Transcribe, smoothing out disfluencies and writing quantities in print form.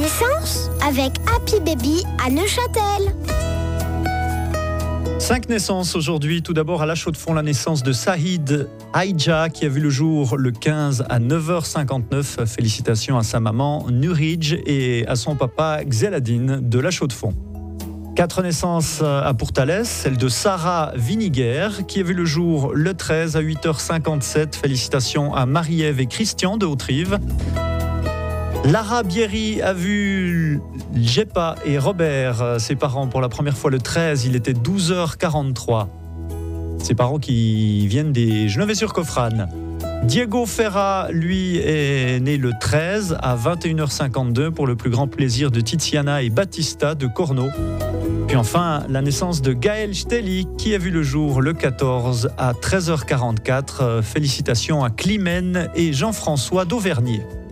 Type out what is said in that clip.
naissance avec Happy Baby à Neuchâtel. 5 naissances aujourd'hui. Tout d'abord à La Chaux-de-Fonds, la naissance de Saïd Aïdja qui a vu le jour le 15 à 9h59. Félicitations à sa maman Nuridj et à son papa Xeladine de La Chaux-de-Fonds. 4 naissances à Pourtalès, celle de Sarah Viniguer qui a vu le jour le 13 à 8h57. Félicitations à Marie-Ève et Christian de Haute-Rive. Lara Bierry a vu Jepa et Robert, ses parents, pour la première fois le 13. Il était 12h43. Ses parents qui viennent des Geneviève-sur-Coffrane. Diego Ferra, lui, est né le 13 à 21h52 pour le plus grand plaisir de Tiziana et Battista de Corneau. Puis enfin, la naissance de Gaël Stelly qui a vu le jour le 14 à 13h44. Félicitations à Climène et Jean-François d'Auvernier.